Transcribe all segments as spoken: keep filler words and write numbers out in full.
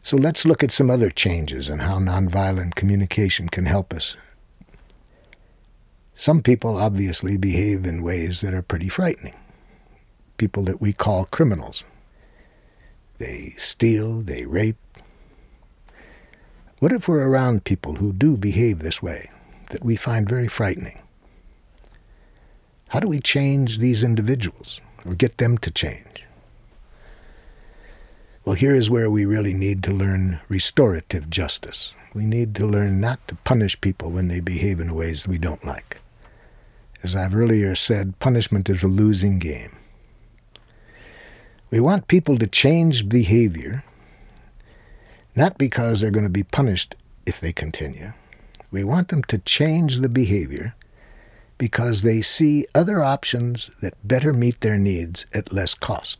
So let's look at some other changes and how nonviolent communication can help us. Some people obviously behave in ways that are pretty frightening. People that we call criminals. They steal, they rape. What if we're around people who do behave this way, that we find very frightening? How do we change these individuals, or get them to change? Well, here is where we really need to learn restorative justice. We need to learn not to punish people when they behave in ways we don't like. As I've earlier said, punishment is a losing game. We want people to change behavior, not because they're going to be punished if they continue. We want them to change the behavior because they see other options that better meet their needs at less cost.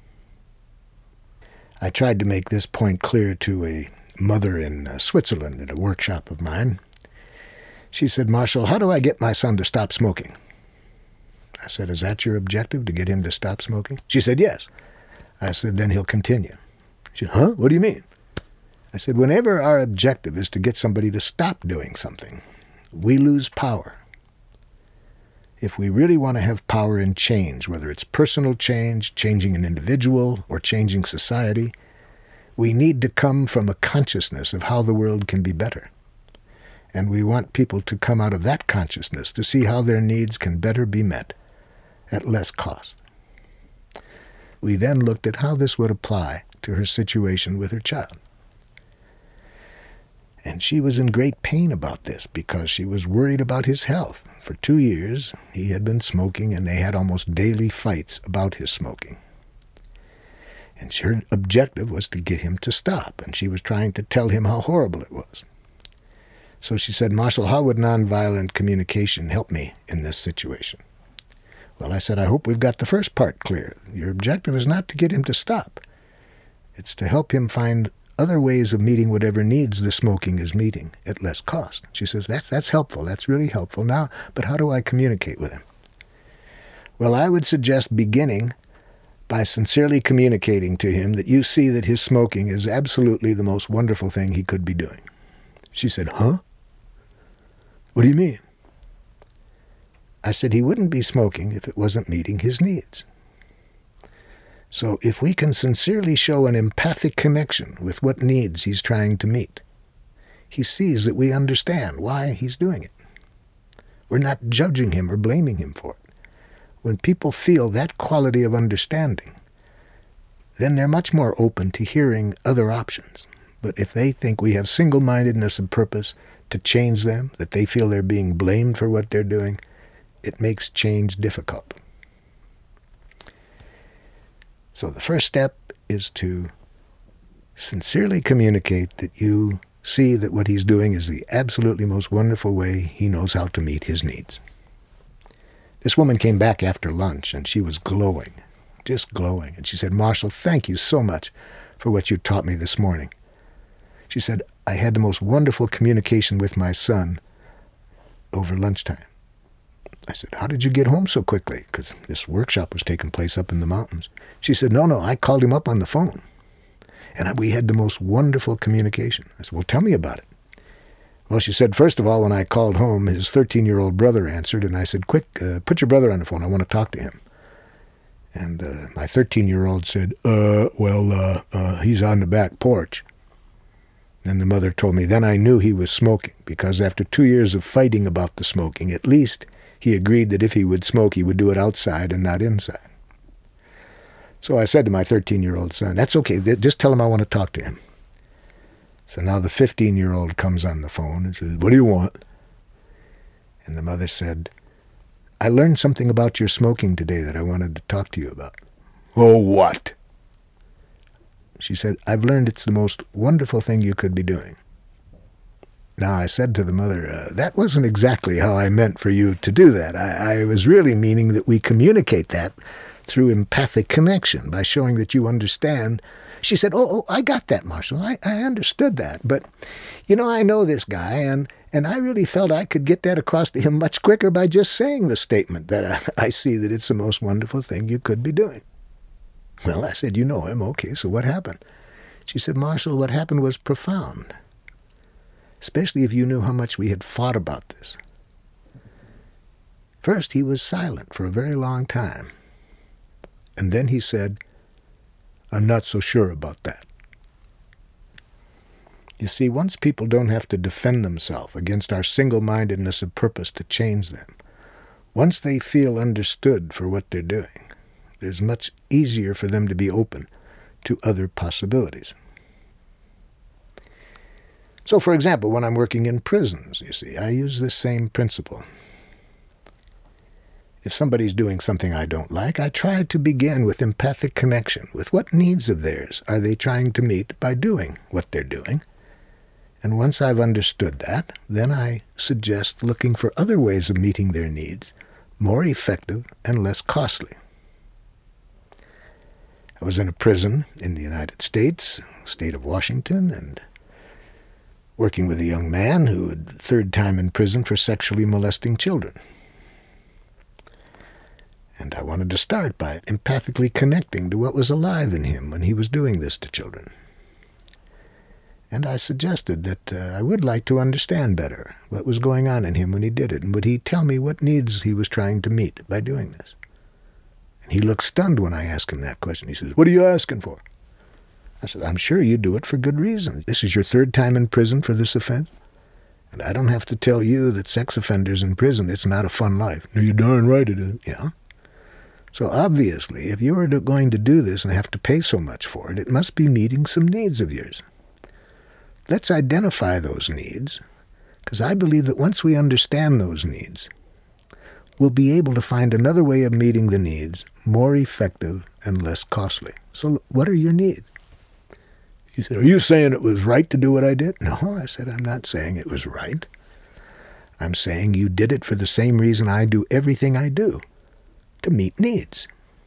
I tried to make this point clear to a mother in uh, Switzerland at a workshop of mine. She said, "Marshall, how do I get my son to stop smoking?" I said, "Is that your objective, to get him to stop smoking?" She said, "Yes." I said, "Then he'll continue." She said, "Huh? What do you mean?" I said, "Whenever our objective is to get somebody to stop doing something, we lose power. If we really want to have power in change, whether it's personal change, changing an individual, or changing society, we need to come from a consciousness of how the world can be better. And we want people to come out of that consciousness to see how their needs can better be met at less cost." We then looked at how this would apply to her situation with her child. And she was in great pain about this because she was worried about his health. For two years, he had been smoking, and they had almost daily fights about his smoking. And her objective was to get him to stop, and she was trying to tell him how horrible it was. So she said, "Marshall, how would nonviolent communication help me in this situation?" Well, I said, "I hope we've got the first part clear. Your objective is not to get him to stop. It's to help him find other ways of meeting whatever needs the smoking is meeting at less cost." She says, that's, that's helpful. That's really helpful. Now, but how do I communicate with him? Well, I would suggest beginning by sincerely communicating to him that you see that his smoking is absolutely the most wonderful thing he could be doing. She said, "Huh? What do you mean?" I said, "He wouldn't be smoking if it wasn't meeting his needs." So if we can sincerely show an empathic connection with what needs he's trying to meet, he sees that we understand why he's doing it. We're not judging him or blaming him for it. When people feel that quality of understanding, then they're much more open to hearing other options. But if they think we have single-mindedness of purpose to change them, that they feel they're being blamed for what they're doing, it makes change difficult. So the first step is to sincerely communicate that you see that what he's doing is the absolutely most wonderful way he knows how to meet his needs. This woman came back after lunch, and she was glowing, just glowing. And she said, "Marshall, thank you so much for what you taught me this morning." She said, "I had the most wonderful communication with my son over lunchtime." I said, "How did you get home so quickly?" Because this workshop was taking place up in the mountains. She said, no, no, I called him up on the phone. And we had the most wonderful communication. I said, "Well, tell me about it." Well, she said, "First of all, when I called home, his thirteen-year-old brother answered, and I said, quick, uh, put your brother on the phone. I want to talk to him." And uh, my thirteen-year-old said, uh, well, uh, uh, he's on the back porch. And the mother told me, then I knew he was smoking, because after two years of fighting about the smoking, at least he agreed that if he would smoke, he would do it outside and not inside. So I said to my thirteen-year-old son, "That's okay, just tell him I want to talk to him." So now the fifteen-year-old comes on the phone and says, "What do you want?" And the mother said, "I learned something about your smoking today that I wanted to talk to you about." "Oh, what?" She said, "I've learned it's the most wonderful thing you could be doing." Now, I said to the mother, uh, that wasn't exactly how I meant for you to do that. I, I was really meaning that we communicate that through empathic connection by showing that you understand. She said, oh, oh I got that, Marshall. I, I understood that. But, you know, I know this guy, and, and I really felt I could get that across to him much quicker by just saying the statement that I, I see that it's the most wonderful thing you could be doing. Well, I said, you know him. Okay, so what happened? She said, Marshall, what happened was profound, especially if you knew how much we had fought about this. First, he was silent for a very long time. And then he said, I'm not so sure about that. You see, once people don't have to defend themselves against our single-mindedness of purpose to change them, once they feel understood for what they're doing, it's much easier for them to be open to other possibilities. So, for example, when I'm working in prisons, you see, I use this same principle. If somebody's doing something I don't like, I try to begin with empathic connection, with what needs of theirs are they trying to meet by doing what they're doing. And once I've understood that, then I suggest looking for other ways of meeting their needs, more effective and less costly. I was in a prison in the United States, state of Washington, and working with a young man who had third time in prison for sexually molesting children. And I wanted to start by empathically connecting to what was alive in him when he was doing this to children. And I suggested that uh, I would like to understand better what was going on in him when he did it, and would he tell me what needs he was trying to meet by doing this? And he looked stunned when I asked him that question. He says, what are you asking for? I said, I'm sure you do it for good reason. This is your third time in prison for this offense? And I don't have to tell you that sex offenders in prison, it's not a fun life. No, you're darn right it is. Yeah. So obviously, if you are going to do this and have to pay so much for it, it must be meeting some needs of yours. Let's identify those needs, because I believe that once we understand those needs, we'll be able to find another way of meeting the needs, more effective and less costly. So what are your needs? He said, are you saying it was right to do what I did? No, I said, I'm not saying it was right. I'm saying you did it for the same reason I do everything I do, to meet needs.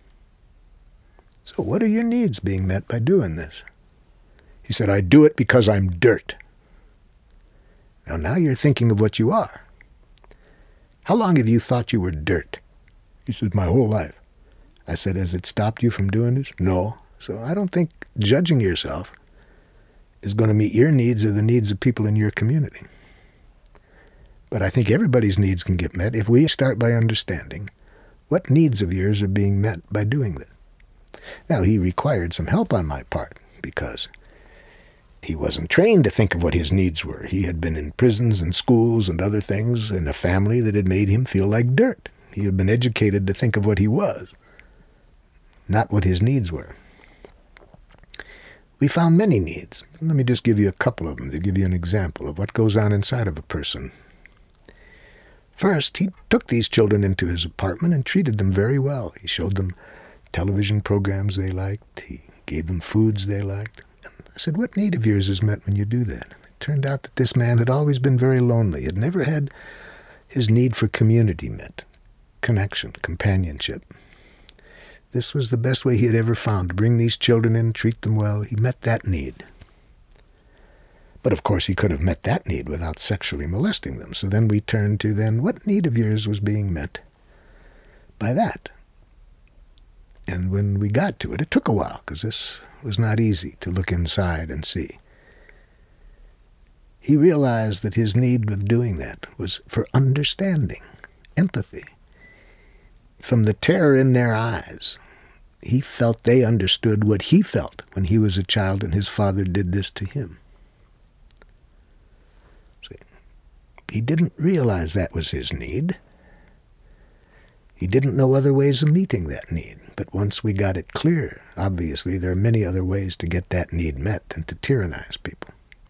So what are your needs being met by doing this? He said, I do it because I'm dirt. Now, now you're thinking of what you are. How long have you thought you were dirt? He said, my whole life. I said, has it stopped you from doing this? No. So I don't think judging yourself is going to meet your needs or the needs of people in your community. But I think everybody's needs can get met if we start by understanding what needs of yours are being met by doing this. Now, he required some help on my part because he wasn't trained to think of what his needs were. He had been in prisons and schools and other things in a family that had made him feel like dirt. He had been educated to think of what he was, not what his needs were. We found many needs. Let me just give you a couple of them to give you an example of what goes on inside of a person. First, he took these children into his apartment and treated them very well. He showed them television programs they liked. He gave them foods they liked. I said, what need of yours is met when you do that? It turned out that this man had always been very lonely. He had never had his need for community met, connection, companionship. This was the best way he had ever found to bring these children in, treat them well. He met that need. But of course he could have met that need without sexually molesting them. So then we turned to then, what need of yours was being met by that? And when we got to it, it took a while, because this was not easy to look inside and see. He realized that his need of doing that was for understanding, empathy. From the terror in their eyes, he felt they understood what he felt when he was a child and his father did this to him. See, he didn't realize that was his need. He didn't know other ways of meeting that need. But once we got it clear, obviously there are many other ways to get that need met than to tyrannize people.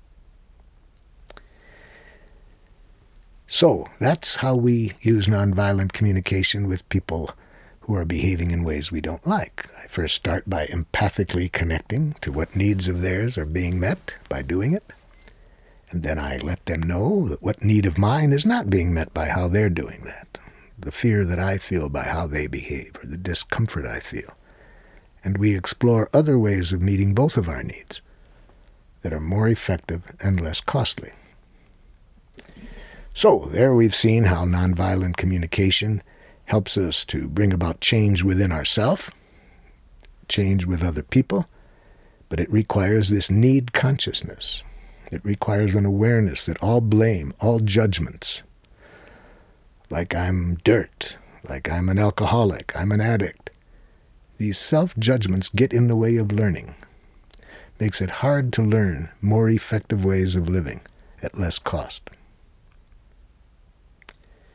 So that's how we use nonviolent communication with people who are behaving in ways we don't like. I first start by empathically connecting to what needs of theirs are being met by doing it. And then I let them know that what need of mine is not being met by how they're doing that. The fear that I feel by how they behave, or the discomfort I feel. And we explore other ways of meeting both of our needs that are more effective and less costly. So there we've seen how nonviolent communication helps us to bring about change within ourselves, change with other people, But it requires this need consciousness. It requires an awareness that all blame, all judgments, like I'm dirt, like I'm an alcoholic, I'm an addict, these self-judgments get in the way of learning. Makes it hard to learn more effective ways of living at less cost.